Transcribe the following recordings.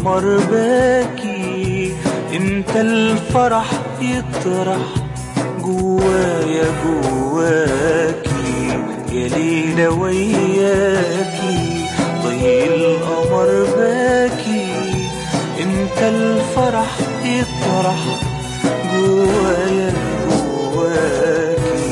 القمر باكي، امتى الفرح يطرح جوايا جواكي يا ليلة وياكي. ضي القمر باكي، امتى الفرح يطرح جوايا جواكي.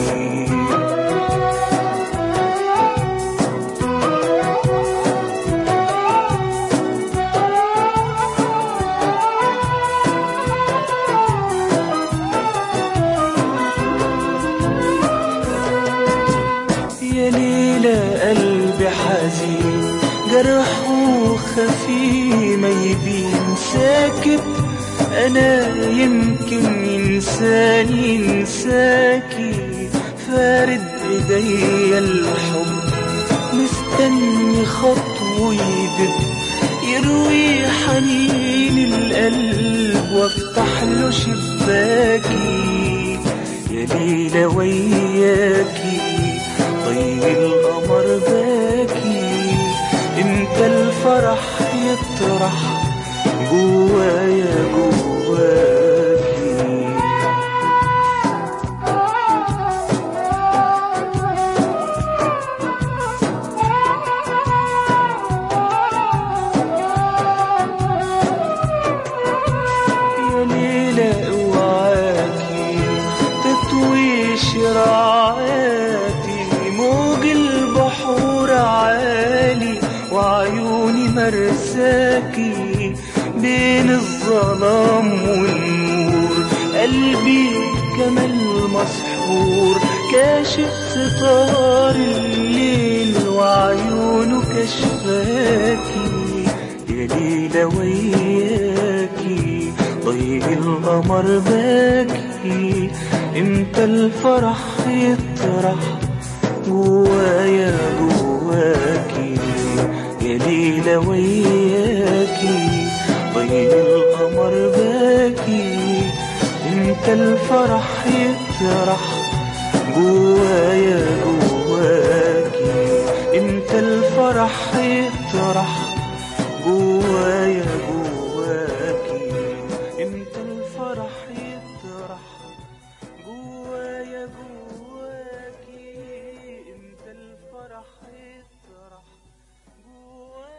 يا ليلة قلبي حزين جرحه خفي ما يبين ساكت، أنا يمكن ينساني ينساكي. فارد إيديا الحب مستني خطوه يدب يروي حنين القلب وافتح له شباكي يا ليلة وياكي. ضي القمر باكي، امتى الفرح يطرح جوايا جواكي. يا ليلة اوعاكي تطوي شراعاتي، موج البحور عالي وعيوني مرساكي. بين الظلام والنور قلبي كمال مسحور، كاشف ستار الليل وعيونه كشفاكي يا ليلة وياكي. ضي القمر باكي، امتى الفرح يطرح جوايا جواكي يا ليلة وياكي. ضي القمر باكي، امتى الفرح يطرح جوايا جواكي. امتى الفرح يطرح جوايا جواكي. امتى الفرح يطرح جوايا جواكي. امتى الفرح يطرح جوايا